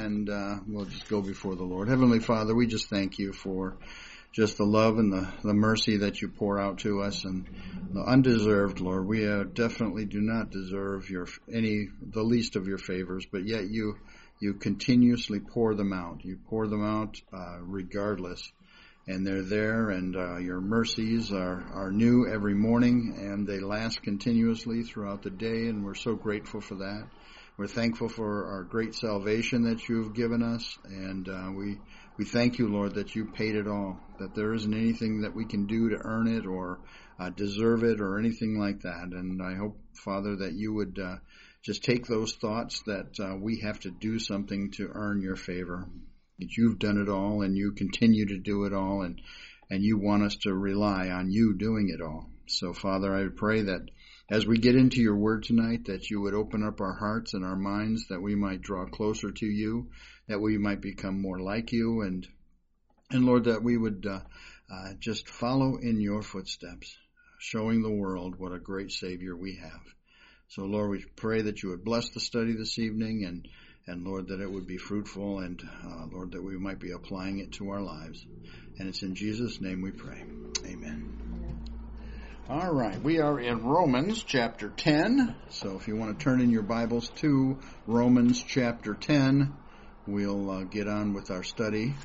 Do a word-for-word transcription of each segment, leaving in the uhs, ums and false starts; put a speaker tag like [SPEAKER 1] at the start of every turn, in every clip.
[SPEAKER 1] and uh, we'll just go before the Lord. Heavenly Father, we just thank you for just the love and the, the mercy that you pour out to us, and the undeserved, Lord. We uh, definitely do not deserve your any the least of your favors, but yet you you continuously pour them out. You pour them out uh, regardless, and they're there, and uh, your mercies are, are new every morning, and they last continuously throughout the day, and we're so grateful for that. We're thankful for our great salvation that you've given us, and uh, we we thank you, Lord, that you paid it all, that there isn't anything that we can do to earn it or uh, deserve it or anything like that. And I hope, Father, that you would uh, just take those thoughts that uh, we have to do something to earn your favor, that you've done it all and you continue to do it all, and, and you want us to rely on you doing it all. So, Father, I pray that as we get into your word tonight, that you would open up our hearts and our minds, that we might draw closer to you, that we might become more like you, and, and Lord, that we would uh, uh, just follow in your footsteps, showing the world what a great Savior we have. So, Lord, we pray that you would bless the study this evening, and, and Lord, that it would be fruitful, and uh, Lord, that we might be applying it to our lives. And it's in Jesus' name we pray. Amen. All right, we are in Romans chapter ten, so if you want to turn in your Bibles to Romans chapter ten, we'll uh, get on with our study.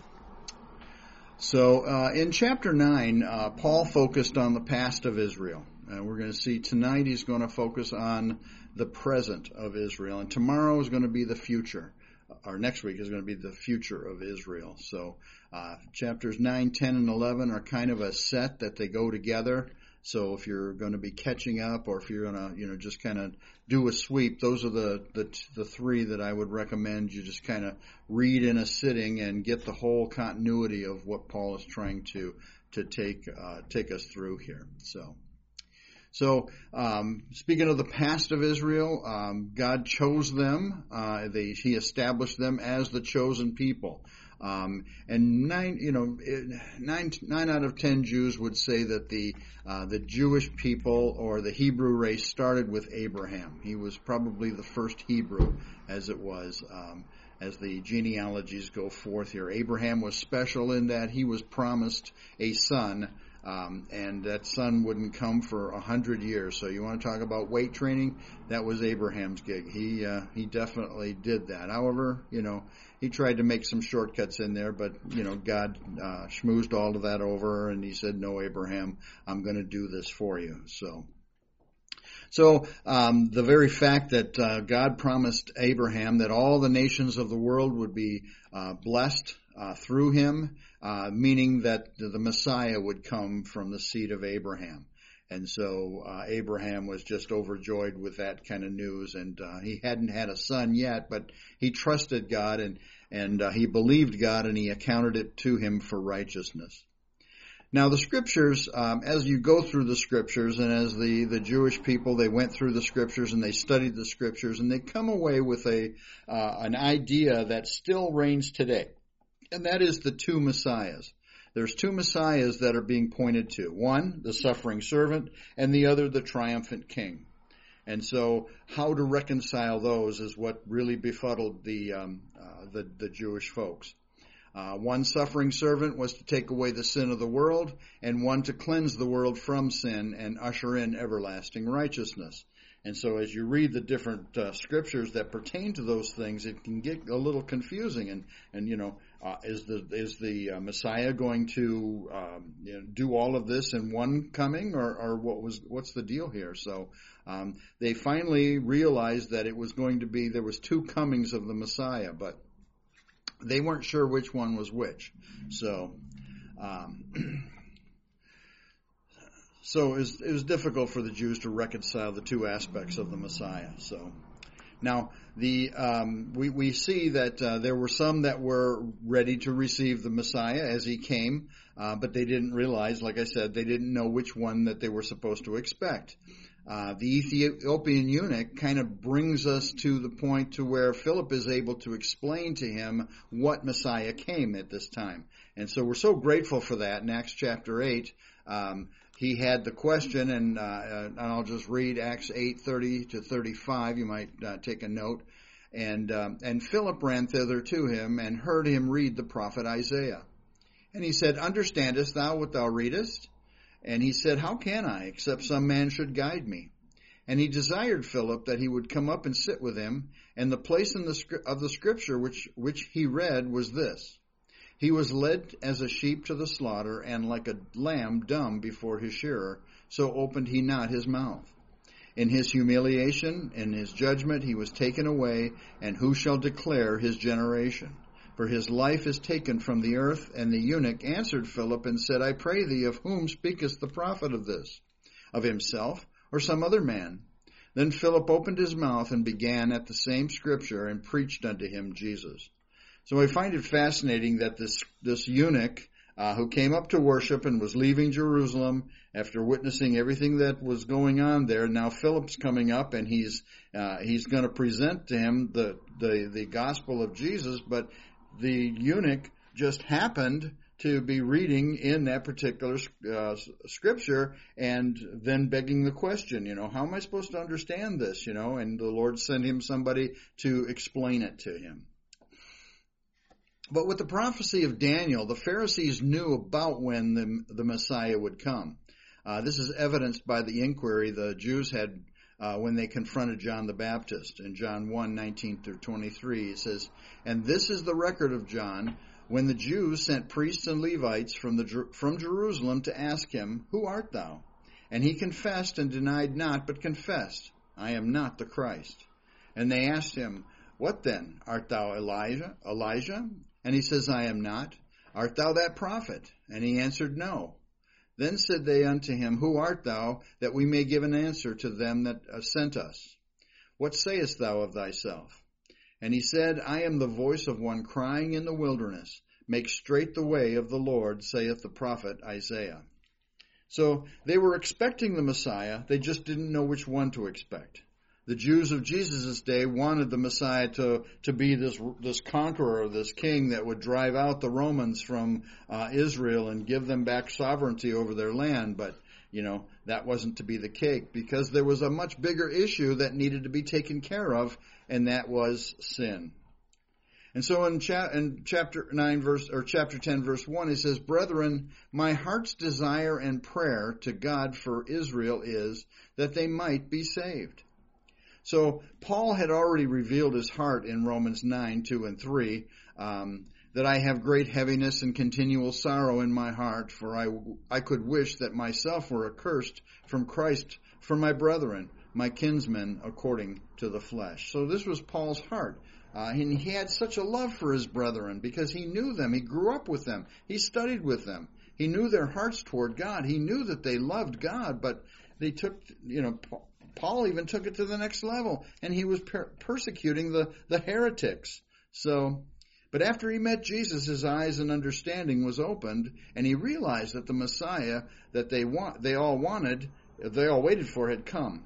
[SPEAKER 1] So uh, in chapter nine, uh, Paul focused on the past of Israel, and we're going to see tonight he's going to focus on the present of Israel, and tomorrow is going to be the future. Or next week is going to be the future of Israel. So uh, chapters nine, ten, and eleven are kind of a set that they go together. So if you're going to be catching up, or if you're going to, you know, just kind of do a sweep, those are the, the the three that I would recommend you just kind of read in a sitting and get the whole continuity of what Paul is trying to to take uh, take us through here. So, so um, speaking of the past of Israel, um, God chose them. Uh, they, he established them as the chosen people. Um, and nine, you know, nine, nine out of ten Jews would say that the, uh, the Jewish people or the Hebrew race started with Abraham. He was probably the first Hebrew, as it was, um, as the genealogies go forth here. Abraham was special in that he was promised a son, um, and that son wouldn't come for a hundred years. So you want to talk about weight training? That was Abraham's gig. He, uh, he definitely did that. However, you know, he tried to make some shortcuts in there, but, you know, God uh, schmoozed all of that over, and he said, no, Abraham, I'm going to do this for you. So, so um, the very fact that uh, God promised Abraham that all the nations of the world would be uh, blessed uh, through him, uh, meaning that the Messiah would come from the seed of Abraham. And so uh, Abraham was just overjoyed with that kind of news, and uh, he hadn't had a son yet, but he trusted God, and and uh, he believed God, and he accounted it to him for righteousness. Now the scriptures, um, as you go through the scriptures, and as the, the Jewish people, they went through the scriptures and they studied the scriptures, and they come away with a uh, an idea that still reigns today, and that is the two Messiahs. There's two Messiahs that are being pointed to. One, the suffering servant, and the other, the triumphant king. And so how to reconcile those is what really befuddled the um, uh, the, the Jewish folks. Uh, one suffering servant was to take away the sin of the world, and one to cleanse the world from sin and usher in everlasting righteousness. And so as you read the different uh, scriptures that pertain to those things, it can get a little confusing. And, and you know, uh, is the is the uh, Messiah going to um, you know, do all of this in one coming, or, or what was what's the deal here? So um, they finally realized that it was going to be, there was two comings of the Messiah, but they weren't sure which one was which. So um So it was, it was difficult for the Jews to reconcile the two aspects of the Messiah. So now the um, we we see that uh, there were some that were ready to receive the Messiah as he came, uh, but they didn't realize, like I said, they didn't know which one that they were supposed to expect. Uh, the Ethiopian eunuch kind of brings us to the point to where Philip is able to explain to him what Messiah came at this time. And so we're so grateful for that in Acts chapter eight. Um, he had the question, and, uh, and I'll just read Acts eight thirty to thirty-five. You might uh, take a note. And um, and Philip ran thither to him and heard him read the prophet Isaiah. And he said, Understandest thou what thou readest? And he said, How can I, except some man should guide me? And he desired Philip that he would come up and sit with him. And the place in the of the scripture which which he read was this: He was led as a sheep to the slaughter, and like a lamb dumb before his shearer, so opened he not his mouth. In his humiliation, in his judgment, he was taken away, and who shall declare his generation? For his life is taken from the earth. And the eunuch answered Philip and said, I pray thee, of whom speaketh the prophet of this? Of himself, or some other man? Then Philip opened his mouth and began at the same scripture and preached unto him Jesus. So I find it fascinating that this, this eunuch, uh, who came up to worship and was leaving Jerusalem after witnessing everything that was going on there, now Philip's coming up and he's, uh, he's going to present to him the, the, the gospel of Jesus, but the eunuch just happened to be reading in that particular uh, scripture and then begging the question, you know, how am I supposed to understand this, you know, and the Lord sent him somebody to explain it to him. But with the prophecy of Daniel, the Pharisees knew about when the, the Messiah would come. Uh, this is evidenced by the inquiry the Jews had uh, when they confronted John the Baptist. In John one, nineteen through twenty-three, it says, And this is the record of John, when the Jews sent priests and Levites from, the, from Jerusalem to ask him, Who art thou? And he confessed and denied not, but confessed, I am not the Christ. And they asked him, What then? Art thou Elijah? Elijah? And he says, I am not. Art thou that prophet? And he answered, No. Then said they unto him, Who art thou, that we may give an answer to them that sent us? What sayest thou of thyself? And he said, I am the voice of one crying in the wilderness, Make straight the way of the Lord, saith the prophet Isaiah. So they were expecting the Messiah, they just didn't know which one to expect. The Jews of Jesus' day wanted the Messiah to, to be this, this conqueror, this king that would drive out the Romans from uh, Israel and give them back sovereignty over their land. But, you know, that wasn't to be the case, because there was a much bigger issue that needed to be taken care of, and that was sin. And so in, cha- in chapter nine, verse or chapter ten, verse one, it says, Brethren, my heart's desire and prayer to God for Israel is that they might be saved. So Paul had already revealed his heart in Romans nine, two and three, um, that I have great heaviness and continual sorrow in my heart, for I, I could wish that myself were accursed from Christ for my brethren, my kinsmen according to the flesh. So this was Paul's heart. Uh, and he had such a love for his brethren because he knew them. He grew up with them. He studied with them. He knew their hearts toward God. He knew that they loved God, but they took, you know, Paul even took it to the next level, and he was per- persecuting the, the heretics. So, but after he met Jesus, his eyes and understanding was opened, and he realized that the Messiah that they want, they all wanted, they all waited for, had come.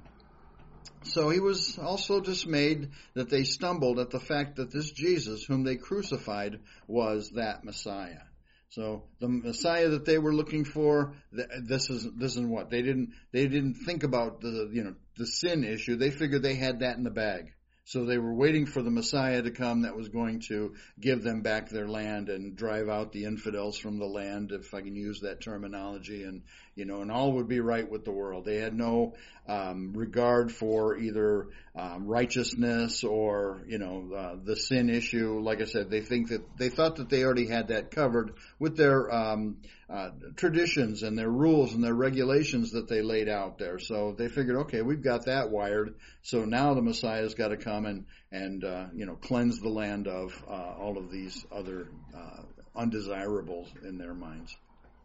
[SPEAKER 1] So he was also dismayed that they stumbled at the fact that this Jesus, whom they crucified, was that Messiah. So the Messiah that they were looking for, this is this is what they didn't they didn't think about the you know the sin issue. They figured they had that in the bag. So they were waiting for the Messiah to come that was going to give them back their land and drive out the infidels from the land, if I can use that terminology, and you know, and all would be right with the world. They had no um, regard for either um, righteousness or you know uh, the sin issue. Like I said, they think that they thought that they already had that covered with their um, uh, traditions and their rules and their regulations that they laid out there. So they figured, okay, we've got that wired. So now the Messiah's got to come and and uh, you know cleanse the land of uh, all of these other uh, undesirables in their minds.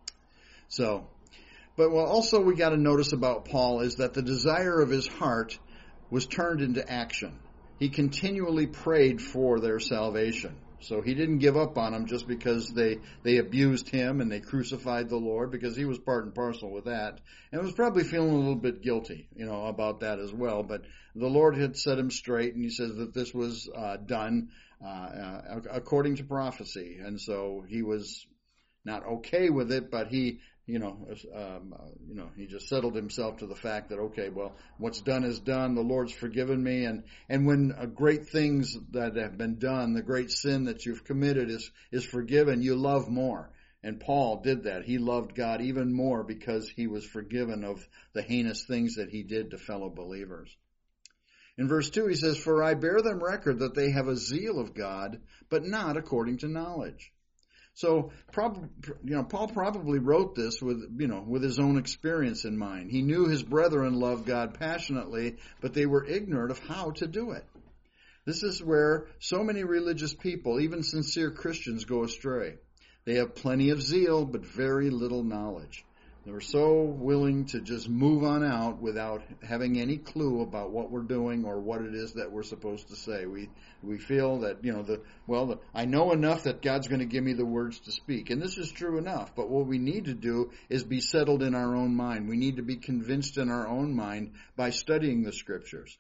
[SPEAKER 1] So, but what also we got to notice about Paul is that the desire of his heart was turned into action. He continually prayed for their salvation. So he didn't give up on them just because they, they abused him and they crucified the Lord, because he was part and parcel with that, and was probably feeling a little bit guilty, you know, about that as well. But the Lord had set him straight, and he says that this was uh, done uh, uh, according to prophecy, and so he was not okay with it, but he, you know, um, uh, you know, he just settled himself to the fact that, okay, well, what's done is done. The Lord's forgiven me. And, and when uh, great things that have been done, the great sin that you've committed is, is forgiven, you love more. And Paul did that. He loved God even more because he was forgiven of the heinous things that he did to fellow believers. In verse two, he says, "For I bear them record that they have a zeal of God, but not according to knowledge." So, prob- you know, Paul probably wrote this with, you know, with his own experience in mind. He knew his brethren loved God passionately, but they were ignorant of how to do it. This is where so many religious people, even sincere Christians, go astray. They have plenty of zeal, but very little knowledge. They're so willing to just move on out without having any clue about what we're doing or what it is that we're supposed to say. We we feel that, you know, the well, the, I know enough that God's going to give me the words to speak. And this is true enough. But what we need to do is be settled in our own mind. We need to be convinced in our own mind by studying the Scriptures.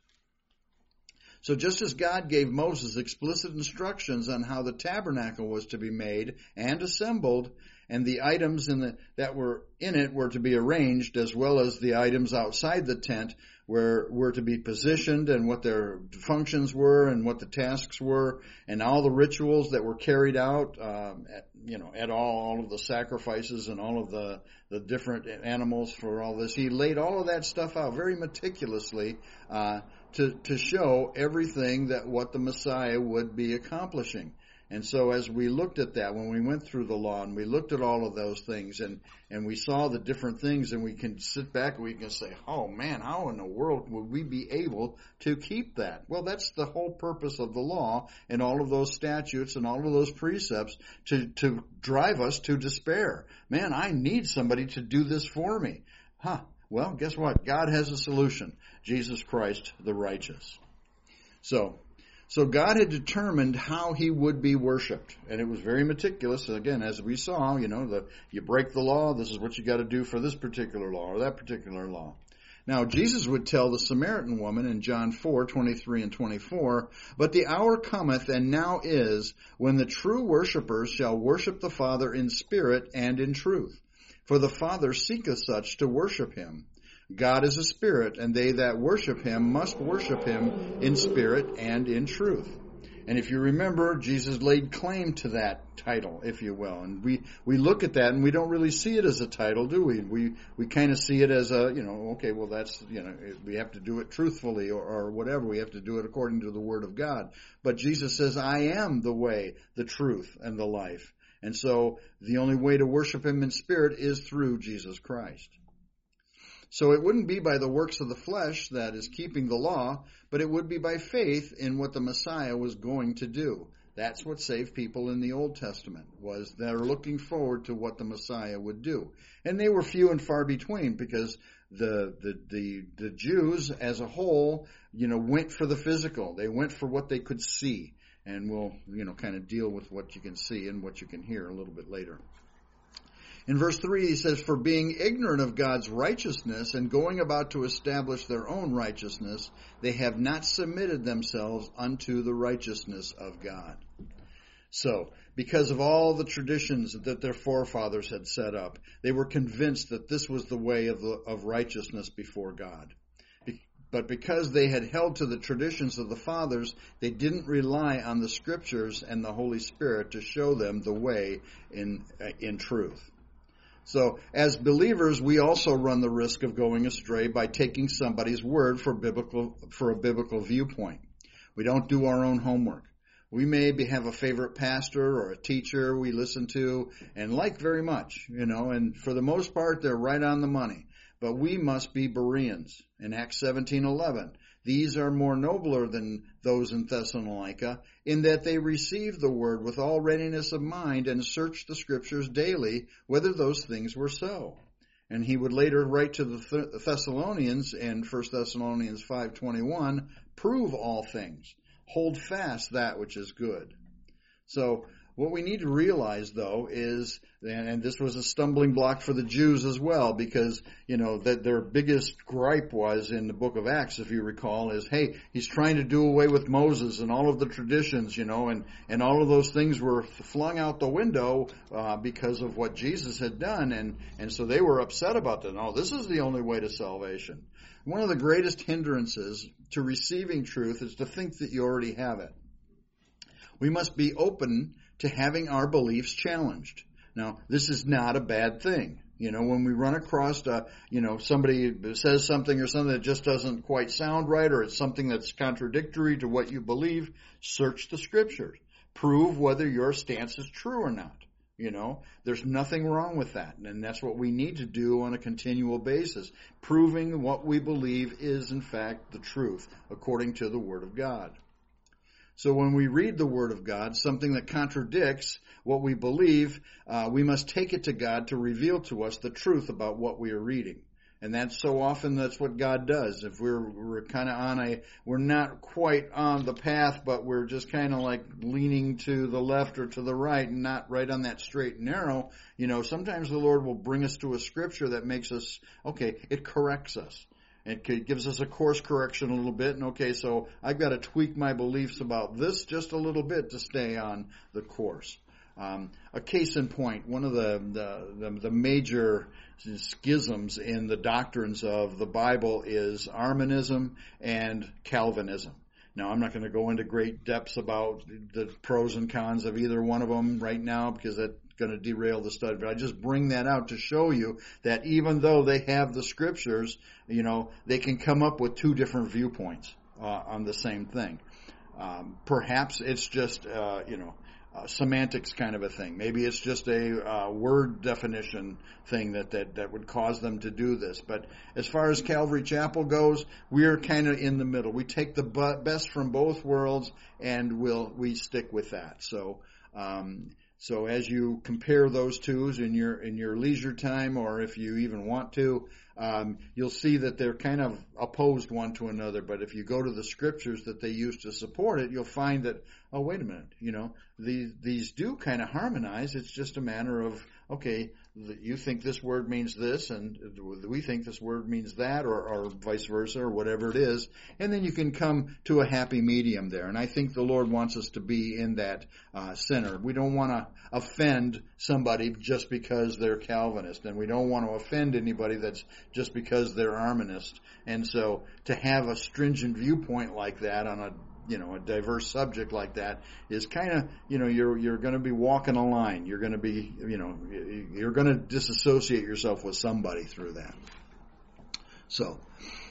[SPEAKER 1] So just as God gave Moses explicit instructions on how the tabernacle was to be made and assembled, and the items in the, that were in it were to be arranged, as well as the items outside the tent were, were to be positioned, and what their functions were, and what the tasks were, and all the rituals that were carried out, um, at, you know, at all, all of the sacrifices and all of the, the different animals for all this. He laid all of that stuff out very meticulously, uh, to, to show everything that what the Messiah would be accomplishing. And so as we looked at that, when we went through the law and we looked at all of those things and, and we saw the different things, and we can sit back and we can say, oh man, how in the world would we be able to keep that? Well, that's the whole purpose of the law and all of those statutes and all of those precepts, to, to drive us to despair. Man, I need somebody to do this for me. Huh. Well, guess what? God has a solution. Jesus Christ, the righteous. So, So God had determined how he would be worshipped, and it was very meticulous. Again, as we saw, you know, the, you break the law, this is what you got to do for this particular law or that particular law. Now, Jesus would tell the Samaritan woman in John four, twenty-three and twenty-four, "But the hour cometh, and now is, when the true worshipers shall worship the Father in spirit and in truth. For the Father seeketh such to worship him. God is a spirit, and they that worship him must worship him in spirit and in truth." And if you remember, Jesus laid claim to that title, if you will. And we, we look at that and we don't really see it as a title, do we? We, we kind of see it as a, you know, okay, well that's, you know, we have to do it truthfully or, or whatever. We have to do it according to the Word of God. But Jesus says, I am the way, the truth, and the life. And so the only way to worship him in spirit is through Jesus Christ. So it wouldn't be by the works of the flesh that is keeping the law, but it would be by faith in what the Messiah was going to do. That's what saved people in the Old Testament, was they're looking forward to what the Messiah would do. And they were few and far between, because the, the, the, the Jews as a whole, you know, went for the physical. They went for what they could see. And we'll, you know, kind of deal with what you can see and what you can hear a little bit later. In verse three, he says, "For being ignorant of God's righteousness and going about to establish their own righteousness, they have not submitted themselves unto the righteousness of God." So, because of all the traditions that their forefathers had set up, they were convinced that this was the way of, the, of righteousness before God. But because they had held to the traditions of the fathers, they didn't rely on the Scriptures and the Holy Spirit to show them the way in in truth. So, as believers, we also run the risk of going astray by taking somebody's word for biblical for a biblical viewpoint. We don't do our own homework. We may have a favorite pastor or a teacher we listen to and like very much, you know, and for the most part, they're right on the money. But we must be Bereans. In Acts seventeen eleven, "These are more nobler than those in Thessalonica, in that they received the word with all readiness of mind and searched the Scriptures daily, whether those things were so." And he would later write to the Thessalonians in First Thessalonians five twenty-one, "Prove all things, hold fast that which is good." So What we need to realize, though, is, and this was a stumbling block for the Jews as well, because, you know, that their biggest gripe was in the book of Acts, if you recall, is, hey, he's trying to do away with Moses and all of the traditions, you know, and, and all of those things were flung out the window uh, because of what Jesus had done, and, and so they were upset about that. No, this is the only way to salvation. One of the greatest hindrances to receiving truth is to think that you already have it. We must be open to having our beliefs challenged. Now, this is not a bad thing. You know, when we run across, uh, you know, somebody says something or something that just doesn't quite sound right, or it's something that's contradictory to what you believe, search the scriptures. Prove whether your stance is true or not. You know, there's nothing wrong with that. And that's what we need to do on a continual basis. Proving what we believe is, in fact, the truth, according to the Word of God. So when we read the Word of God, something that contradicts what we believe, uh, we must take it to God to reveal to us the truth about what we are reading. And that's so often that's what God does. If we're we're kind of on a, we're not quite on the path, but we're just kind of like leaning to the left or to the right and not right on that straight and narrow, you know, sometimes the Lord will bring us to a scripture that makes us, okay, it corrects us. It gives us a course correction a little bit, and okay, so I've got to tweak my beliefs about this just a little bit to stay on the course. Um, a case in point, one of the, the, the, the major schisms in the doctrines of the Bible is Arminianism and Calvinism. Now, I'm not going to go into great depths about the pros and cons of either one of them right now because that's going to derail the study. But I just bring that out to show you that even though they have the scriptures, you know, they can come up with two different viewpoints uh, on the same thing. Um, perhaps it's just, uh, you know, Uh, semantics kind of a thing. Maybe it's just a uh, word definition thing that, that, that would cause them to do this. But as far as Calvary Chapel goes, we're kind of in the middle. We take the bu- best from both worlds and we'll, we stick with that. So, um, so as you compare those two in your, in your leisure time, or if you even want to, um, you'll see that they're kind of opposed one to another. But if you go to the scriptures that they use to support it, you'll find that, oh, wait a minute, you know, these, these do kind of harmonize. It's just a matter of, okay, you think this word means this, and we think this word means that, or, or vice versa, or whatever it is. And then you can come to a happy medium there. And I think the Lord wants us to be in that uh, center. We don't want to offend somebody just because they're Calvinist, and we don't want to offend anybody that's just because they're Arminist. And so to have a stringent viewpoint like that on a you know, a diverse subject like that is kind of, you know, you're, you're going to be walking a line. You're going to be, you know, you're going to disassociate yourself with somebody through that. So,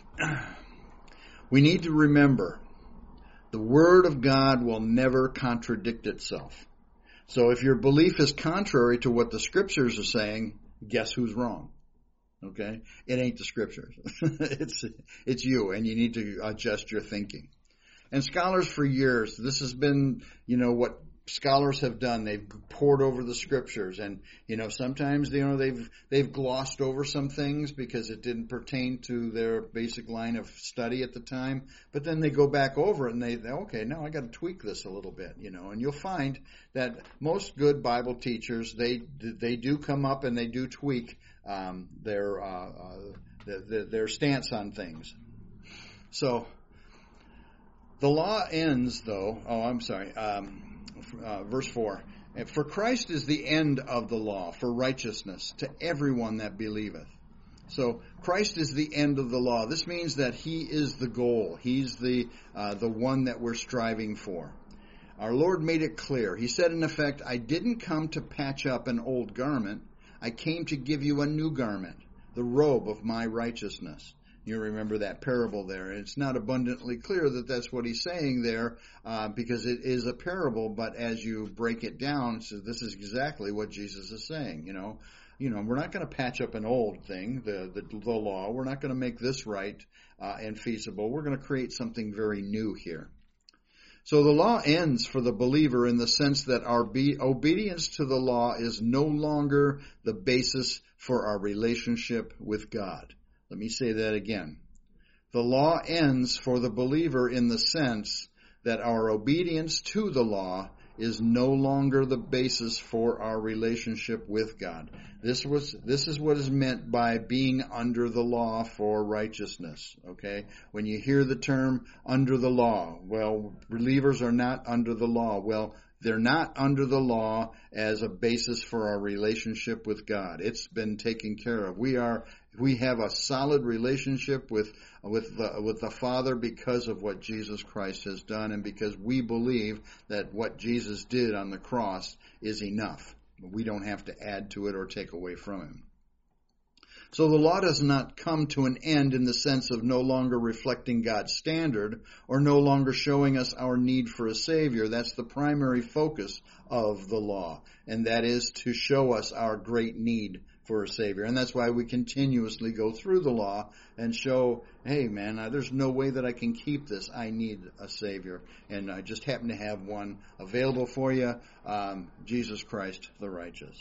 [SPEAKER 1] we need to remember the Word of God will never contradict itself. So if your belief is contrary to what the Scriptures are saying, guess who's wrong? Okay? It ain't the Scriptures. it's, it's you, and you need to adjust your thinking. And scholars for years, this has been, you know, what scholars have done. They've pored over the scriptures, and, you know, sometimes, you know, they've, they've glossed over some things because it didn't pertain to their basic line of study at the time. But then they go back over it and they, okay, now I got to tweak this a little bit, you know, and you'll find that most good Bible teachers, they, they do come up and they do tweak, um, their, uh, uh, their, their stance on things. So, the law ends, though, oh, I'm sorry, um, uh, verse four. For Christ is the end of the law for righteousness to everyone that believeth. So Christ is the end of the law. This means that He is the goal. He's the uh, the one that we're striving for. Our Lord made it clear. He said, in effect, I didn't come to patch up an old garment. I came to give you a new garment, the robe of my righteousness. You remember that parable there. It's not abundantly clear that that's what he's saying there uh, because it is a parable, but as you break it down, so this is exactly what Jesus is saying. You know, you know, we're not going to patch up an old thing, the, the, the law. We're not going to make this right uh, and feasible. We're going to create something very new here. So the law ends for the believer in the sense that our be- obedience to the law is no longer the basis for our relationship with God. Let me say that again. The law ends for the believer in the sense that our obedience to the law is no longer the basis for our relationship with God. This was, this is what is meant by being under the law for righteousness, okay? When you hear the term under the law, well, believers are not under the law. Well, they're not under the law as a basis for our relationship with God. It's been taken care of. We are, we have a solid relationship with, with the, with the Father because of what Jesus Christ has done and because we believe that what Jesus did on the cross is enough. We don't have to add to it or take away from him. So the law does not come to an end in the sense of no longer reflecting God's standard or no longer showing us our need for a Savior. That's the primary focus of the law, and that is to show us our great need for a Savior. And that's why we continuously go through the law and show, hey man, there's no way that I can keep this. I need a Savior. And I just happen to have one available for you, um, Jesus Christ the righteous.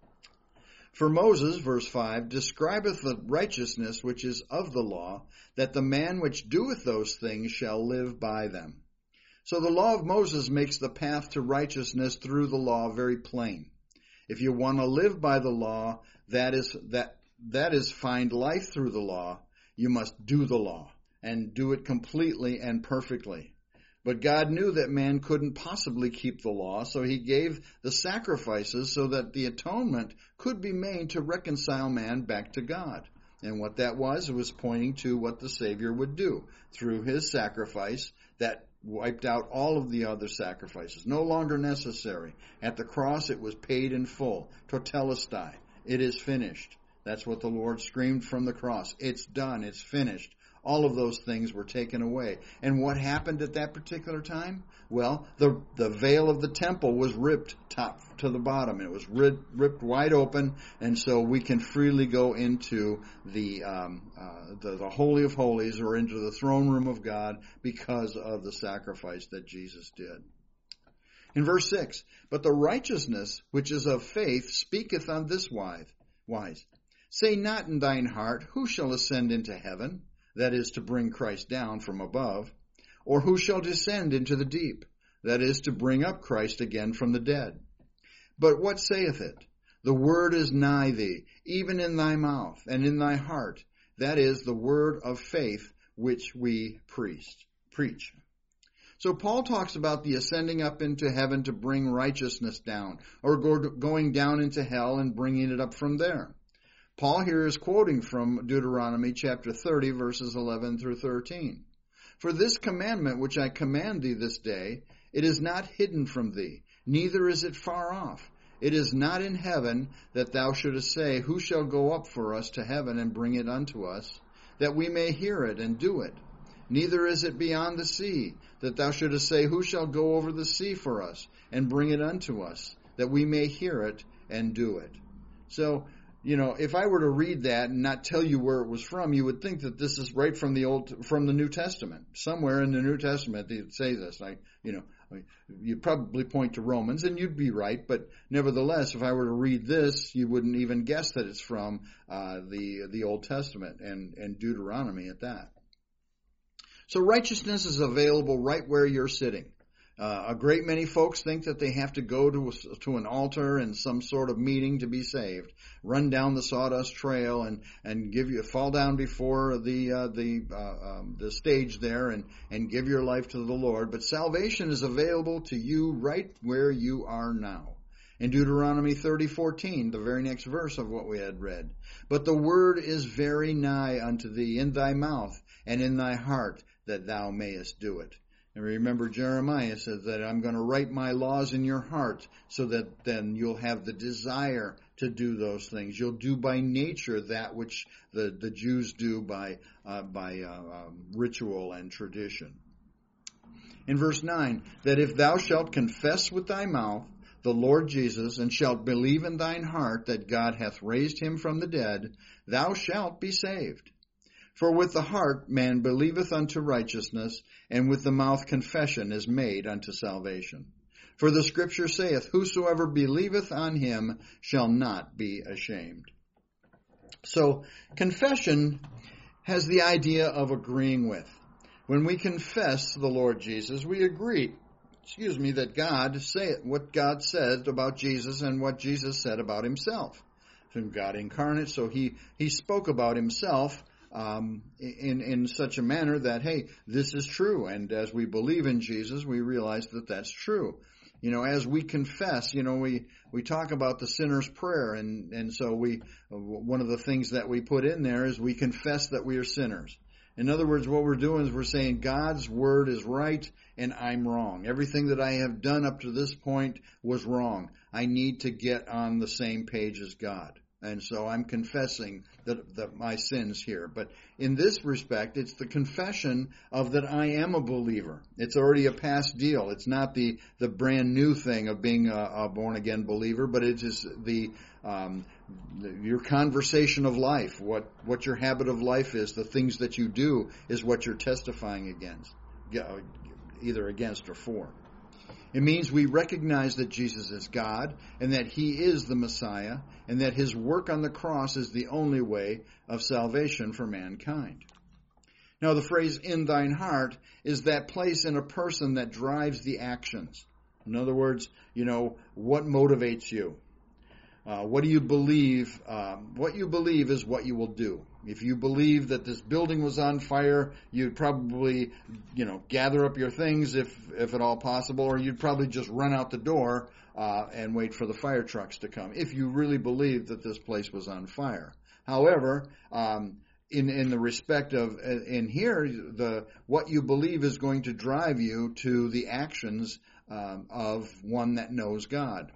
[SPEAKER 1] For Moses, verse five, describeth the righteousness which is of the law, that the man which doeth those things shall live by them. So the law of Moses makes the path to righteousness through the law very plain. If you want to live by the law, that is, that, that is find life through the law, you must do the law and do it completely and perfectly. But God knew that man couldn't possibly keep the law, so he gave the sacrifices so that the atonement could be made to reconcile man back to God. And what that was, it was pointing to what the Savior would do through his sacrifice that wiped out all of the other sacrifices. No longer necessary. At the cross, it was paid in full. Totelestai. It is finished. That's what the Lord screamed from the cross. It's done. It's finished. All of those things were taken away. And what happened at that particular time? Well, the the veil of the temple was ripped top to the bottom. It was ripped, ripped wide open, and so we can freely go into the, um, uh, the the Holy of Holies or into the throne room of God because of the sacrifice that Jesus did. In verse six, but the righteousness which is of faith speaketh on this wise, wise. Say not in thine heart, who shall ascend into heaven? That is, to bring Christ down from above. Or who shall descend into the deep? That is, to bring up Christ again from the dead. But what saith it? The word is nigh thee, even in thy mouth and in thy heart. That is, the word of faith which we preach. preach. So Paul talks about the ascending up into heaven to bring righteousness down, or go, going down into hell and bringing it up from there. Paul here is quoting from Deuteronomy chapter thirty, verses eleven through thirteen. For this commandment which I command thee this day, it is not hidden from thee, neither is it far off. It is not in heaven that thou shouldest say, who shall go up for us to heaven and bring it unto us, that we may hear it and do it? Neither is it beyond the sea, that thou shouldest say, who shall go over the sea for us and bring it unto us, that we may hear it and do it? So, you know, if I were to read that and not tell you where it was from, you would think that this is right from the old, from the New Testament. Somewhere in the New Testament they'd say this. Like, you know, you'd probably point to Romans, and you'd be right. But nevertheless, if I were to read this, you wouldn't even guess that it's from uh, the the Old Testament and and Deuteronomy at that. So righteousness is available right where you're sitting. Uh, a great many folks think that they have to go to a, to an altar and some sort of meeting to be saved. Run down the sawdust trail and and give you fall down before the uh, the uh, um, the stage there and and give your life to the Lord. But salvation is available to you right where you are now. In Deuteronomy thirty fourteen, the very next verse of what we had read, but the word is very nigh unto thee, in thy mouth and in thy heart, that thou mayest do it. And remember, Jeremiah says that I'm going to write my laws in your heart so that then you'll have the desire to do those things. You'll do by nature that which the, the Jews do by, uh, by uh, um, ritual and tradition. In verse nine, that if thou shalt confess with thy mouth the Lord Jesus, and shalt believe in thine heart that God hath raised him from the dead, thou shalt be saved. For with the heart man believeth unto righteousness, and with the mouth confession is made unto salvation. For the Scripture saith, whosoever believeth on him shall not be ashamed. So confession has the idea of agreeing with. When we confess the Lord Jesus, we agree excuse me, that God say what God said about Jesus and what Jesus said about himself. From God incarnate, so he, he spoke about himself um, in, in such a manner that, hey, this is true. And as we believe in Jesus, we realize that that's true. You know, as we confess, you know, we, we talk about the sinner's prayer, and, and so we, one of the things that we put in there is we confess that we are sinners. In other words, what we're doing is we're saying God's word is right and I'm wrong. Everything that I have done up to this point was wrong. I need to get on the same page as God. And so I'm confessing that, that my sins here. But in this respect, it's the confession of that I am a believer. It's already a past deal. It's not the, the brand new thing of being a, a born-again believer, but it is the, um, the your conversation of life, what, what your habit of life is, the things that you do is what you're testifying against, either against or for. It means we recognize that Jesus is God and that he is the Messiah and that his work on the cross is the only way of salvation for mankind. Now, the phrase "in thine heart" is that place in a person that drives the actions. In other words, you know, what motivates you? Uh, what do you believe? Um, what you believe is what you will do. If you believe that this building was on fire, you'd probably, you know, gather up your things if, if at all possible, or you'd probably just run out the door uh, and wait for the fire trucks to come. If you really believe that this place was on fire. However, um, in in the respect of in here, the what you believe is going to drive you to the actions um, of one that knows God.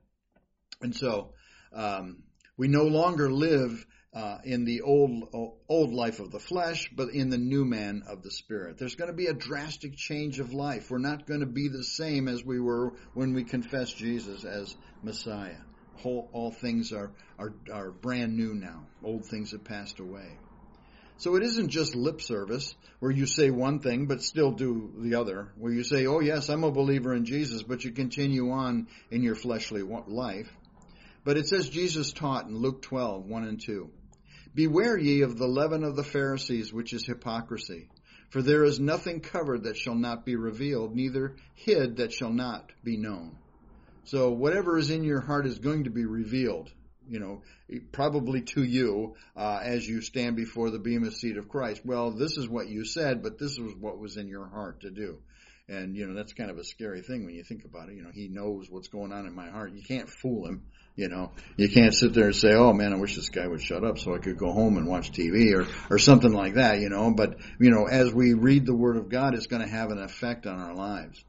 [SPEAKER 1] And so um, we no longer live uh, in the old old life of the flesh, but in the new man of the Spirit. There's going to be a drastic change of life. We're not going to be the same as we were when we confessed Jesus as Messiah. Whole, all things are, are, are brand new now. Old things have passed away. So it isn't just lip service where you say one thing but still do the other, where you say, oh yes, I'm a believer in Jesus, but you continue on in your fleshly life. But it says Jesus taught in Luke twelve, one and two, beware ye of the leaven of the Pharisees, which is hypocrisy. For there is nothing covered that shall not be revealed, neither hid that shall not be known. So whatever is in your heart is going to be revealed, you know, probably to you uh, as you stand before the bema seat of Christ. Well, this is what you said, but this was what was in your heart to do. And, you know, that's kind of a scary thing when you think about it. You know, he knows what's going on in my heart. You can't fool him. You know, you can't sit there and say, oh man, I wish this guy would shut up so I could go home and watch T V or, or something like that, you know. But, you know, as we read the Word of God, it's going to have an effect on our lives.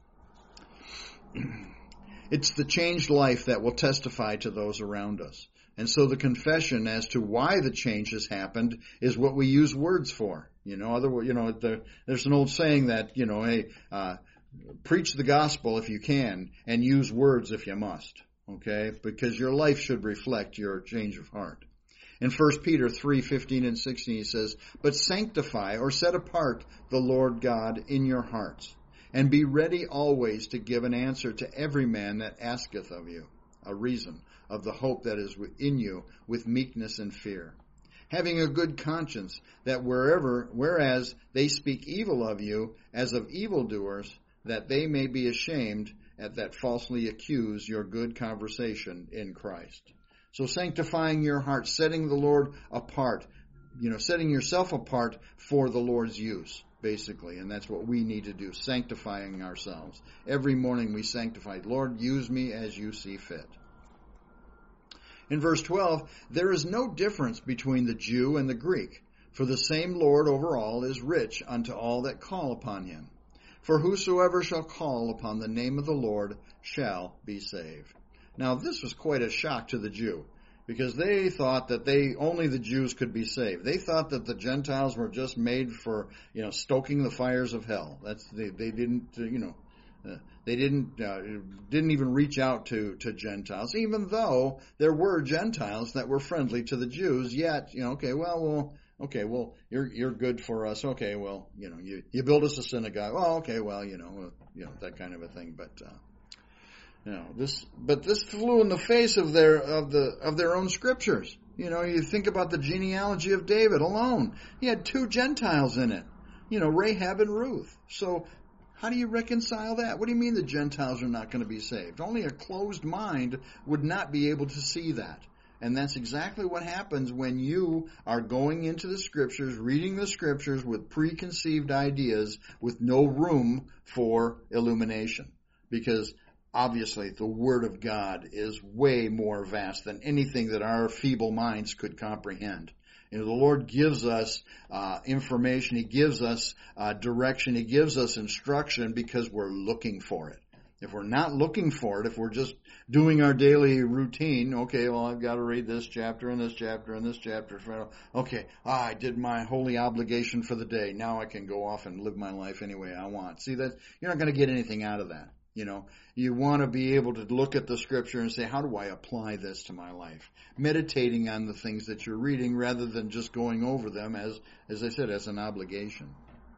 [SPEAKER 1] It's the changed life that will testify to those around us. And so the confession as to why the change has happened is what we use words for. You know, other, you know, the, there's an old saying that, you know, hey, uh, preach the gospel if you can and use words if you must. Okay? Because your life should reflect your change of heart. In First Peter three, fifteen and sixteen, he says, but sanctify or set apart the Lord God in your hearts, and be ready always to give an answer to every man that asketh of you a reason of the hope that is in you with meekness and fear, having a good conscience, that wherever, whereas they speak evil of you as of evildoers, that they may be ashamed at that falsely accuse your good conversation in Christ. So sanctifying your heart, setting the Lord apart, you know, setting yourself apart for the Lord's use, basically. And that's what we need to do, sanctifying ourselves. Every morning we sanctify. Lord, use me as you see fit. In verse twelve, there is no difference between the Jew and the Greek, for the same Lord over all is rich unto all that call upon him. For whosoever shall call upon the name of the Lord shall be saved. Now this was quite a shock to the Jew, because they thought that they only the Jews could be saved. They thought that the Gentiles were just made for, you know, stoking the fires of hell. That's they, they didn't, uh, you know, uh, they didn't uh, didn't even reach out to to Gentiles, even though there were Gentiles that were friendly to the Jews. Yet, you know, okay, well, well. Okay, well, you're you're good for us. Okay, well, you know, you, you build us a synagogue. Oh, okay, well, you know, uh, you know that kind of a thing. But uh, you know this, but this flew in the face of their of the of their own scriptures. You know, you think about the genealogy of David alone. He had two Gentiles in it. You know, Rahab and Ruth. So How do you reconcile that? What do you mean the Gentiles are not going to be saved? Only a closed mind would not be able to see that. And that's exactly what happens when you are going into the Scriptures, reading the Scriptures with preconceived ideas with no room for illumination. Because obviously the Word of God is way more vast than anything that our feeble minds could comprehend. You know, the Lord gives us uh, information. He gives us uh, direction. He gives us instruction because we're looking for it. If we're not looking for it, if we're just doing our daily routine, okay, well, I've got to read this chapter and this chapter and this chapter. Okay, ah, I did my holy obligation for the day. Now I can go off and live my life any way I want. See, that you're not going to get anything out of that. You know, you want to be able to look at the Scripture and say, how do I apply this to my life? Meditating on the things that you're reading rather than just going over them as, as I said, as an obligation.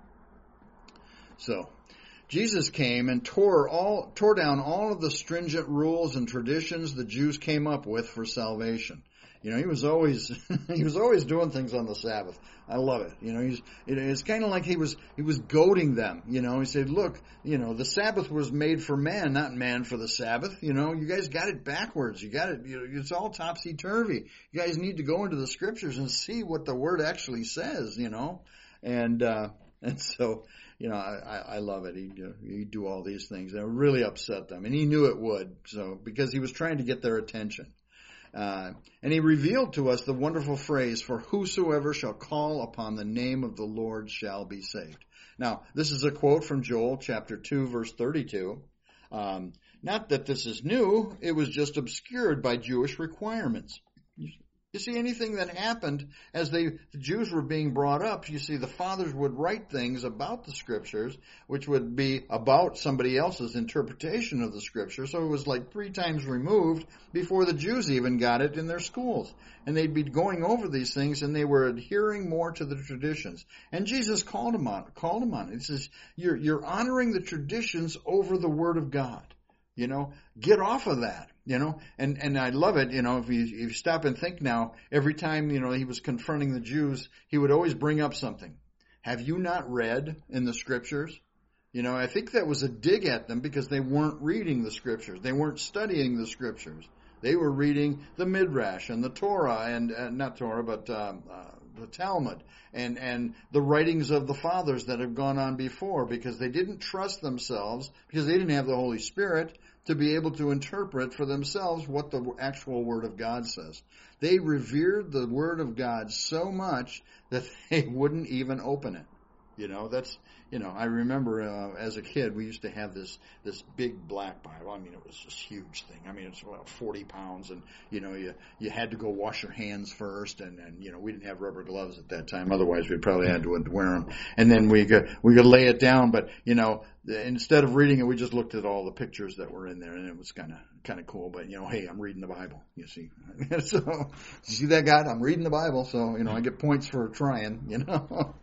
[SPEAKER 1] So, Jesus came and tore all, tore down all of the stringent rules and traditions the Jews came up with for salvation. You know, he was always, he was always doing things on the Sabbath. I love it. You know, he's, it, it's kind of like he was, he was goading them. You know, he said, look, you know, the Sabbath was made for man, not man for the Sabbath. You know, you guys got it backwards. You got it, you know, it's all topsy-turvy. You guys need to go into the Scriptures and see what the Word actually says, you know. And, uh, and so, you know, I, I love it. He'd, uh, he'd do all these things. And it really upset them. And he knew it would. So, because he was trying to get their attention. Uh, and he revealed to us the wonderful phrase, for whosoever shall call upon the name of the Lord shall be saved. Now, this is a quote from Joel chapter two, verse thirty-two. Um, not that this is new, it was just obscured by Jewish requirements. You see, anything that happened as they, the Jews were being brought up, you see, the fathers would write things about the Scriptures, which would be about somebody else's interpretation of the Scripture. So it was like three times removed before the Jews even got it in their schools. And they'd be going over these things, and they were adhering more to the traditions. And Jesus called them on, called them on it. He says, you're, you're honoring the traditions over the Word of God. You know, get off of that, you know, and, and I love it, you know, if you, if you stop and think now, every time, you know, he was confronting the Jews, he would always bring up something. Have you not read in the Scriptures? You know, I think that was a dig at them because they weren't reading the Scriptures. They weren't studying the Scriptures. They were reading the Midrash and the Torah and, uh, not Torah, but, um, uh, the Talmud and, and the writings of the fathers that have gone on before because they didn't trust themselves because they didn't have the Holy Spirit to be able to interpret for themselves what the actual Word of God says. They revered the Word of God so much that they wouldn't even open it. You know, that's, you know, I remember uh, as a kid, we used to have this this big black Bible. I mean, it was this huge thing. I mean, it's about forty pounds, and, you know, you you had to go wash your hands first, and, and you know, we didn't have rubber gloves at that time. Otherwise, we probably had to wear them. And then we could, we could lay it down, but, you know, instead of reading it, we just looked at all the pictures that were in there, and it was kind of kind of cool. But, you know, hey, I'm reading the Bible, you see. So, you see that, God? I'm reading the Bible, so, you know, I get points for trying, you know.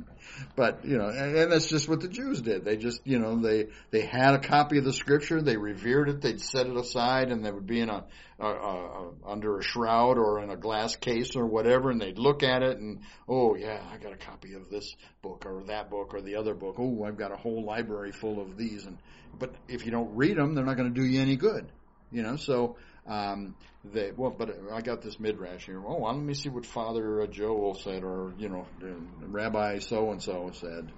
[SPEAKER 1] But, you know, and, and that's just what the Jews did. They just, you know, they they had a copy of the Scripture, they revered it, they'd set it aside, and they would be in a, a, a under a shroud or in a glass case or whatever, and they'd look at it and, oh, yeah, I got a copy of this book or that book or the other book. Oh, I've got a whole library full of these. And but if you don't read them, they're not going to do you any good, you know. So um, they well, but I got this midrash here. Oh, well, let me see what Father Joel said, or you know, Rabbi so and so said.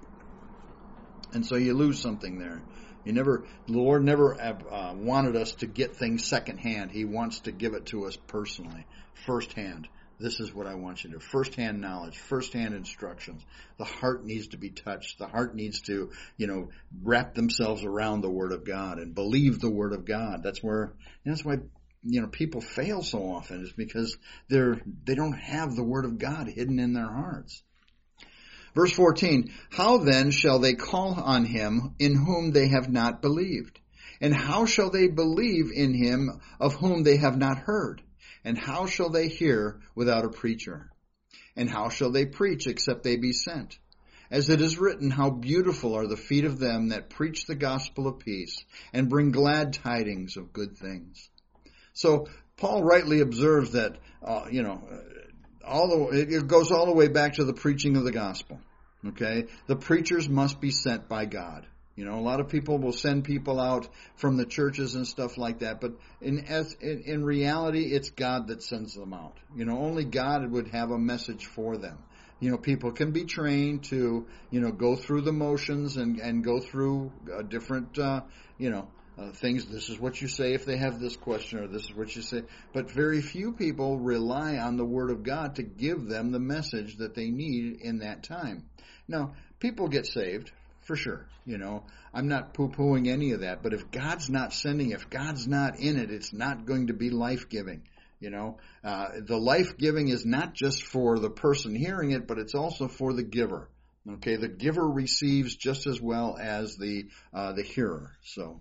[SPEAKER 1] And so you lose something there. You never, the Lord never uh, wanted us to get things secondhand. He wants to give it to us personally, firsthand. This is what I want you to do. First-hand knowledge, first-hand instructions. The heart needs to be touched. The heart needs to, you know, wrap themselves around the Word of God and believe the Word of God. That's where, that's why, you know, people fail so often, is because they're, they don't have the Word of God hidden in their hearts. Verse fourteen, how then shall they call on him in whom they have not believed? And how shall they believe in him of whom they have not heard? And how shall they hear without a preacher? And how shall they preach except they be sent? As it is written, how beautiful are the feet of them that preach the gospel of peace and bring glad tidings of good things. So Paul rightly observes that, uh, you know, all the, it goes all the way back to the preaching of the gospel. Okay? The preachers must be sent by God. You know, a lot of people will send people out from the churches and stuff like that, but in in, in reality, it's God that sends them out. You know, only God would have a message for them. You know, people can be trained to, you know, go through the motions and, and go through uh, different, uh, you know, uh, things. This is what you say if they have this question, or this is what you say. But very few people rely on the Word of God to give them the message that they need in that time. Now, people get saved, for sure. You know, I'm not poo-pooing any of that. But if God's not sending, if God's not in it, it's not going to be life-giving. You know, uh, the life-giving is not just for the person hearing it, but it's also for the giver. Okay, the giver receives just as well as the uh, the hearer. So,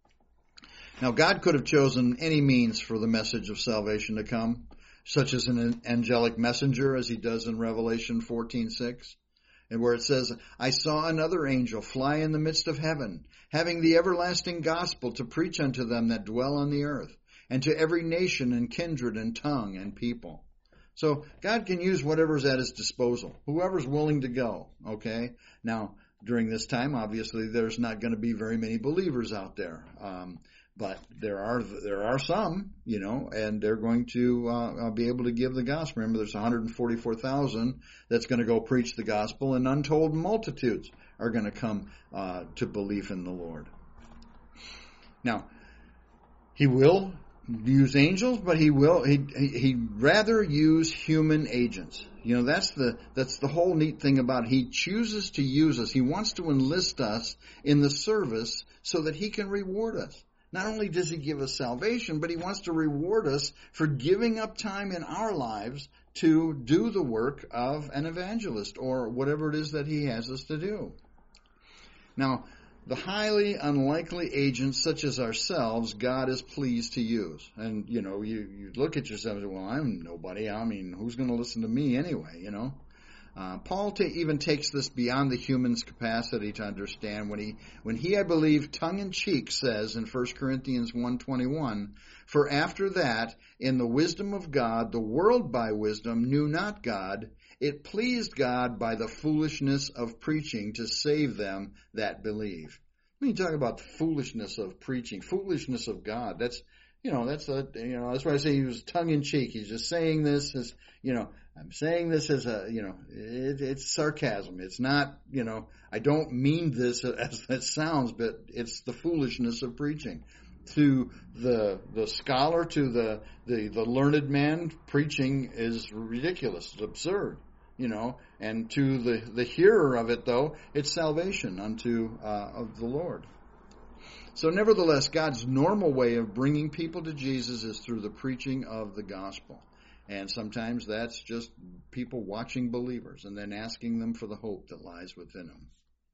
[SPEAKER 1] now God could have chosen any means for the message of salvation to come, such as an angelic messenger, as he does in Revelation fourteen six. And where it says, I saw another angel fly in the midst of heaven, having the everlasting gospel to preach unto them that dwell on the earth, and to every nation and kindred and tongue and people. So God can use whatever's at his disposal, whoever's willing to go, okay? Now, during this time, obviously, there's not going to be very many believers out there. Um, but there are there are some, you know, and they're going to uh, be able to give the gospel. Remember, there's one hundred forty-four thousand that's going to go preach the gospel, and untold multitudes are going to come uh, to belief in the Lord. Now, he will use angels, but he will he he'd rather use human agents. You know, that's the that's the whole neat thing about it. He chooses to use us. He wants to enlist us in the service so that he can reward us. Not only does he give us salvation, but he wants to reward us for giving up time in our lives to do the work of an evangelist or whatever it is that he has us to do. Now, the highly unlikely agents such as ourselves, God is pleased to use. And, you know, you, you look at yourself and say, well, I'm nobody. I mean, who's going to listen to me anyway, you know? Uh, Paul ta- even takes this beyond the human's capacity to understand when he, when he, I believe, tongue-in-cheek says in First Corinthians one twenty-one, for after that, in the wisdom of God, the world by wisdom knew not God. It pleased God by the foolishness of preaching to save them that believe. When you talk about the foolishness of preaching, foolishness of God, that's, you know, that's a, you know, that's why I say he was tongue-in-cheek. He's just saying this as, you know, I'm saying this as a, you know, it, it's sarcasm. It's not, you know, I don't mean this as it sounds, but it's the foolishness of preaching. To the the scholar, to the, the, the learned man, preaching is ridiculous. It's absurd, you know. And to the, the hearer of it, though, it's salvation unto uh, of the Lord. So nevertheless, God's normal way of bringing people to Jesus is through the preaching of the gospel. And sometimes that's just people watching believers and then asking them for the hope that lies within them.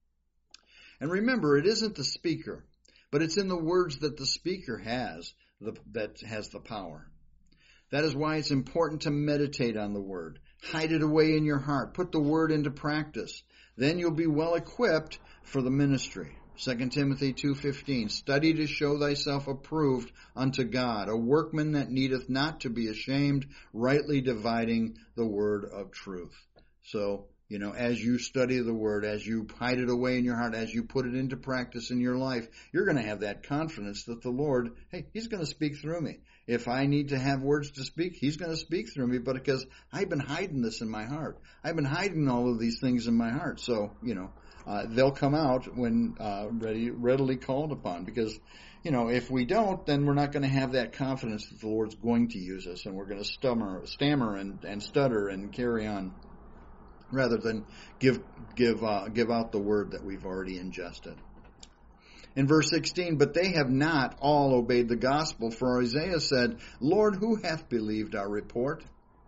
[SPEAKER 1] And remember, it isn't the speaker, but it's in the words that the speaker has the, that has the power. That is why it's important to meditate on the word. Hide it away in your heart. Put the word into practice. Then you'll be well equipped for the ministry. Second Timothy two fifteen, study to show thyself approved unto God, a workman that needeth not to be ashamed, rightly dividing the word of truth. So, you know, as you study the word, as you hide it away in your heart, as you put it into practice in your life, you're going to have that confidence that the Lord, hey, he's going to speak through me. If I need to have words to speak, he's going to speak through me, but because I've been hiding this in my heart. I've been hiding all of these things in my heart. So, you know, Uh, they'll come out when uh, ready, readily called upon. Because, you know, if we don't, then we're not going to have that confidence that the Lord's going to use us, and we're going to stammer, stammer and, and stutter and carry on, rather than give give uh, give out the word that we've already ingested. In verse sixteen, but they have not all obeyed the gospel, for Isaiah said, Lord, who hath believed our report?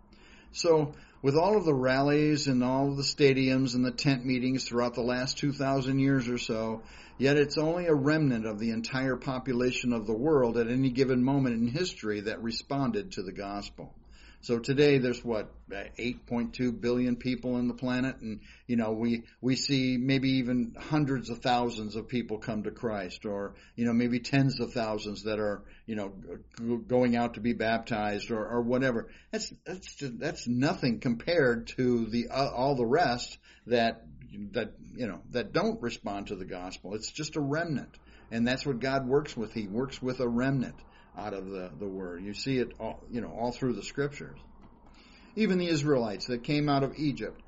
[SPEAKER 1] So, with all of the rallies and all of the stadiums and the tent meetings throughout the last two thousand years or so, yet it's only a remnant of the entire population of the world at any given moment in history that responded to the gospel. So today there's what, eight point two billion people on the planet, and you know we we see maybe even hundreds of thousands of people come to Christ, or you know maybe tens of thousands that are you know going out to be baptized, or, or whatever. That's that's just, that's nothing compared to the uh, all the rest that that, you know, that don't respond to the gospel. It's just a remnant. And that's what God works with. He works with a remnant out of the, the word. You see it all, you know, all through the scriptures. Even the Israelites that came out of Egypt,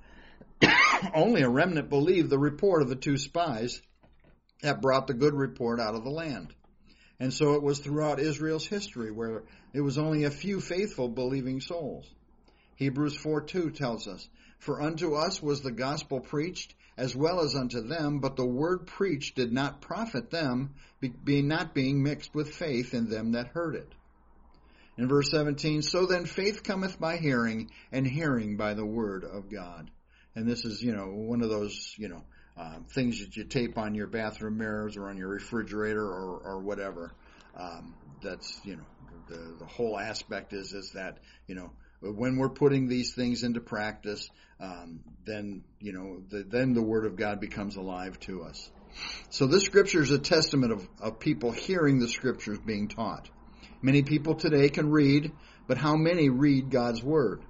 [SPEAKER 1] only a remnant believed the report of the two spies that brought the good report out of the land. And so it was throughout Israel's history where it was only a few faithful believing souls. Hebrews four two tells us, "For unto us was the gospel preached, as well as unto them, but the word preached did not profit them, being not being mixed with faith in them that heard it." In verse seventeen, "So then faith cometh by hearing, and hearing by the word of God." And this is, you know, one of those, you know, uh, things that you tape on your bathroom mirrors or on your refrigerator or, or whatever. Um, that's, you know, the, the whole aspect is, is that, you know, when we're putting these things into practice, um, then, you know, the, then the Word of God becomes alive to us. So this Scripture is a testament of, of people hearing the Scriptures being taught. Many people today can read, but how many read God's Word?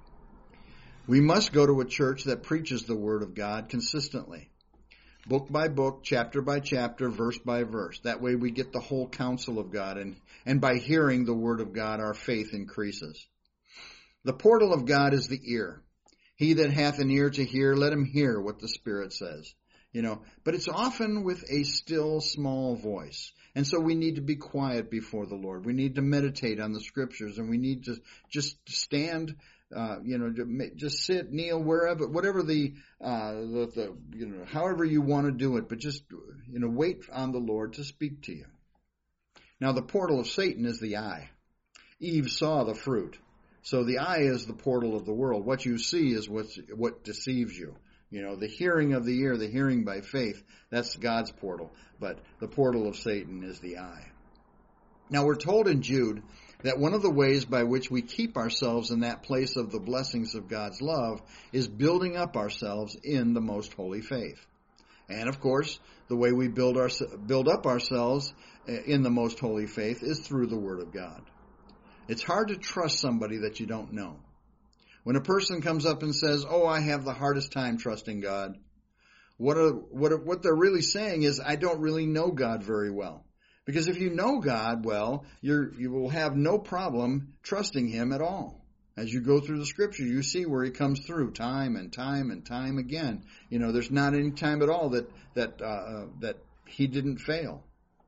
[SPEAKER 1] We must go to a church that preaches the Word of God consistently, book by book, chapter by chapter, verse by verse. That way we get the whole counsel of God, and, and by hearing the Word of God, our faith increases. The portal of God is the ear. He that hath an ear to hear, let him hear what the Spirit says. You know, but it's often with a still small voice. And so we need to be quiet before the Lord. We need to meditate on the Scriptures, and we need to just stand, uh, you know, just sit, kneel, wherever, whatever the, uh, the, the, you know, however you want to do it, but just, you know, wait on the Lord to speak to you. Now, the portal of Satan is the eye. Eve saw the fruit. So the eye is the portal of the world. What you see is what's, what deceives you. You know, the hearing of the ear, the hearing by faith, that's God's portal. But the portal of Satan is the eye. Now we're told in Jude that one of the ways by which we keep ourselves in that place of the blessings of God's love is building up ourselves in the most holy faith. And of course, the way we build our, build up ourselves in the most holy faith is through the Word of God. It's hard to trust somebody that you don't know. When a person comes up and says, "Oh, I have the hardest time trusting God," what are, what are, what they're really saying is, "I don't really know God very well." Because if you know God well, you're, you will have no problem trusting Him at all. As you go through the Scripture, you see where He comes through time and time and time again. You know, there's not any time at all that that uh, that He didn't fail,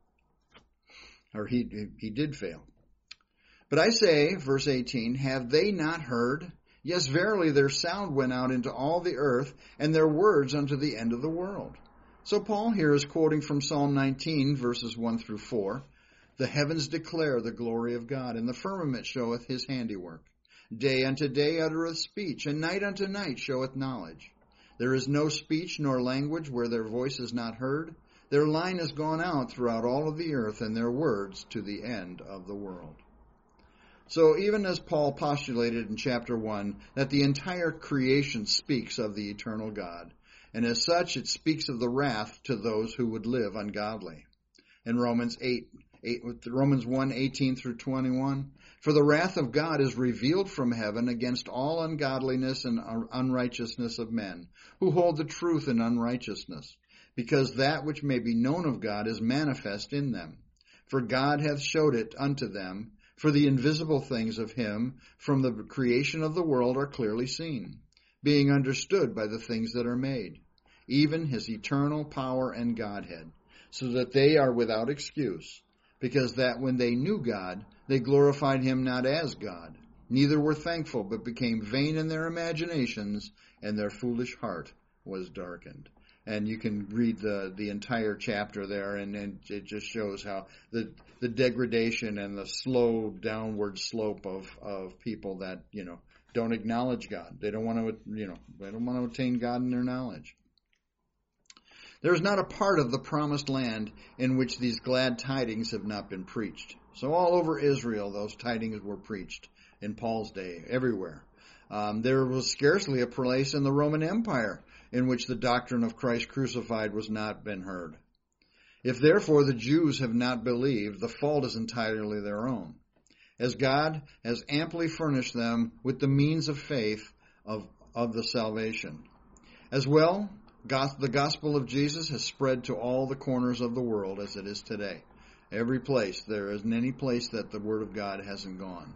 [SPEAKER 1] or He He did fail. But I say, verse eighteen, "Have they not heard? Yes, verily, their sound went out into all the earth, and their words unto the end of the world." So Paul here is quoting from Psalm nineteen, verses one through four. "The heavens declare the glory of God, and the firmament showeth His handiwork. Day unto day uttereth speech, and night unto night showeth knowledge. There is no speech nor language where their voice is not heard. Their line is gone out throughout all of the earth, and their words to the end of the world." So even as Paul postulated in chapter one that the entire creation speaks of the eternal God, and as such it speaks of the wrath to those who would live ungodly. In Romans eight, eight Romans one, eighteen through twenty-one, "For the wrath of God is revealed from heaven against all ungodliness and unrighteousness of men, who hold the truth in unrighteousness, because that which may be known of God is manifest in them. For God hath showed it unto them, for the invisible things of Him from the creation of the world are clearly seen, being understood by the things that are made, even His eternal power and Godhead, so that they are without excuse, because that when they knew God, they glorified Him not as God, neither were thankful, but became vain in their imaginations, and their foolish heart was darkened." And you can read the, the entire chapter there, and, and it just shows how the the degradation and the slow downward slope of, of people that, you know, don't acknowledge God. They don't want to, you know, they don't want to attain God in their knowledge. There is not a part of the promised land in which these glad tidings have not been preached. So all over Israel, those tidings were preached in Paul's day, everywhere. Um, there was scarcely a place in the Roman Empire in which the doctrine of Christ crucified was not been heard. If therefore the Jews have not believed, the fault is entirely their own, as God has amply furnished them with the means of faith of, of the salvation. As well, The gospel of Jesus has spread to all the corners of the world as it is today. Every place, there isn't any place that the word of God hasn't gone.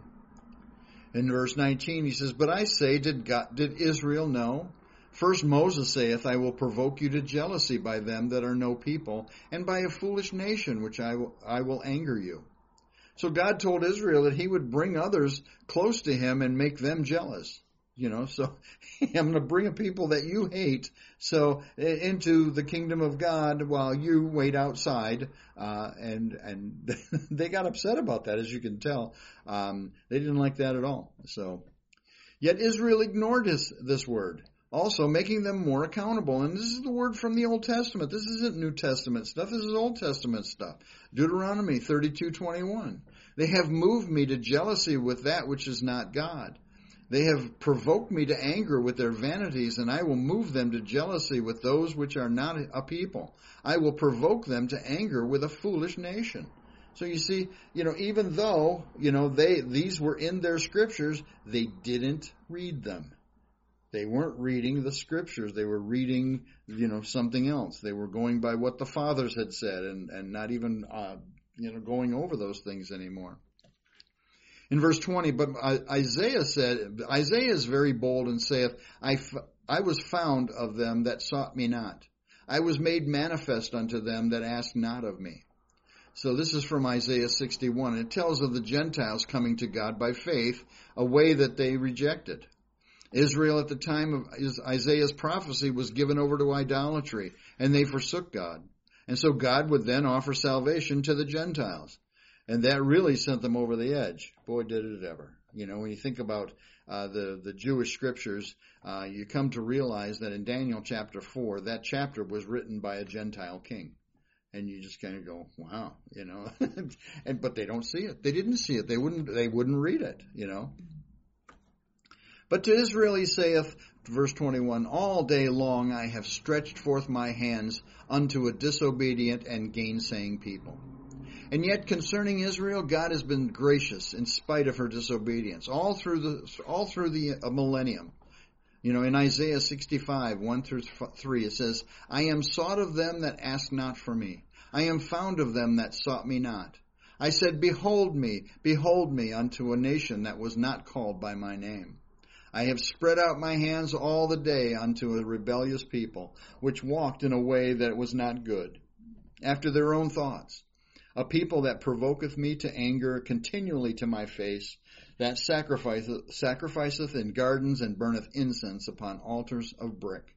[SPEAKER 1] In verse nineteen, he says, "But I say, did God, did Israel know? First Moses saith, I will provoke you to jealousy by them that are no people, and by a foolish nation which I will, I will anger you." So God told Israel that he would bring others close to him and make them jealous. You know, so I'm going to bring a people that you hate so into the kingdom of God while you wait outside. Uh, and, and they got upset about that, as you can tell. Um, they didn't like that at all. So, yet Israel ignored his, this word, also making them more accountable. And this is the word from the Old Testament. This isn't New Testament stuff. This is Old Testament stuff. Deuteronomy thirty-two twenty-one. They have moved me to jealousy with that which is not God. They have provoked me to anger with their vanities, and I will move them to jealousy with those which are not a people. I will provoke them to anger with a foolish nation. So you see, you know, even though, you know, they, these were in their scriptures, they didn't read them. They weren't reading the scriptures. They were reading, you know, something else. They were going by what the fathers had said and, and not even, uh, you know, going over those things anymore. In verse twenty, but Isaiah said, Isaiah is very bold and saith, I, f- I was found of them that sought me not. I was made manifest unto them that asked not of me. So this is from Isaiah sixty-one. It tells of the Gentiles coming to God by faith, a way that they rejected. Israel at the time of Isaiah's prophecy was given over to idolatry, and they forsook God. And so God would then offer salvation to the Gentiles. And that really sent them over the edge. Boy, did it ever. You know, when you think about uh, the, the Jewish scriptures, uh, you come to realize that in Daniel chapter four, that chapter was written by a Gentile king. And you just kind of go, wow, you know. and But they don't see it. They didn't see it. They wouldn't, they wouldn't read it, you know. But to Israel he saith, verse twenty-one, all day long I have stretched forth my hands unto a disobedient and gainsaying people. And yet concerning Israel, God has been gracious in spite of her disobedience, all through the all through the millennium. You know, in Isaiah sixty-five, one through three, it says, I am sought of them that asked not for me. I am found of them that sought me not. I said, behold me, behold me unto a nation that was not called by my name. I have spread out my hands all the day unto a rebellious people, which walked in a way that was not good, after their own thoughts. A people that provoketh me to anger continually to my face, that sacrificeth, sacrificeth in gardens and burneth incense upon altars of brick.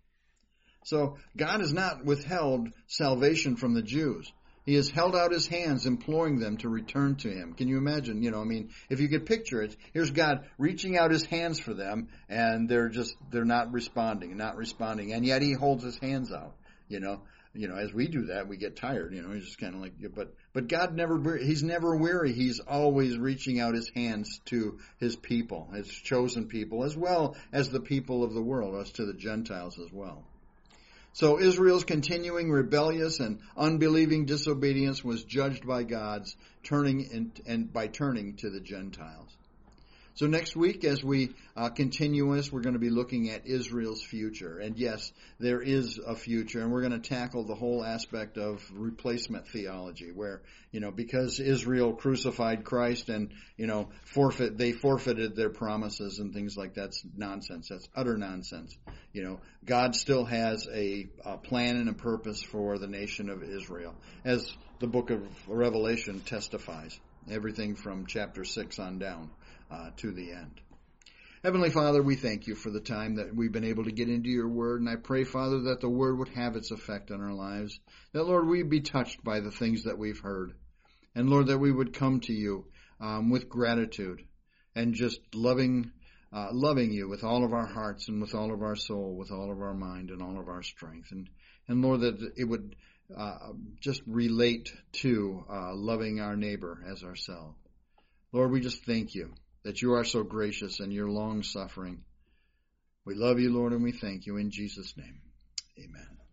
[SPEAKER 1] So God has not withheld salvation from the Jews. He has held out his hands, imploring them to return to him. Can you imagine? You know, I mean, if you could picture it, here's God reaching out his hands for them, and they're just, they're not responding, not responding, and yet he holds his hands out, you know. You know, as we do that, we get tired, you know, he's just kind of like, but, but God never, he's never weary. He's always reaching out his hands to his people, his chosen people, as well as the people of the world, as to the Gentiles as well. So Israel's continuing rebellious and unbelieving disobedience was judged by God's turning in, and by turning to the Gentiles. So next week, as we uh, continue this, we're going to be looking at Israel's future. And yes, there is a future, and we're going to tackle the whole aspect of replacement theology, where, you know, because Israel crucified Christ and, you know, forfeit, they forfeited their promises and things like that. That's nonsense. That's utter nonsense. You know, God still has a, a plan and a purpose for the nation of Israel, as the book of Revelation testifies. Everything from chapter six on down. Uh, to the end. Heavenly Father, we thank you for the time that we've been able to get into your word, and I pray, Father, that the word would have its effect on our lives, that, Lord, we'd be touched by the things that we've heard, and, Lord, that we would come to you um, with gratitude and just loving uh, loving you with all of our hearts and with all of our soul, with all of our mind and all of our strength, and, and Lord, that it would uh, just relate to uh, loving our neighbor as ourselves. Lord, we just thank you that you are so gracious and you're long-suffering. We love you, Lord, and we thank you in Jesus' name. Amen.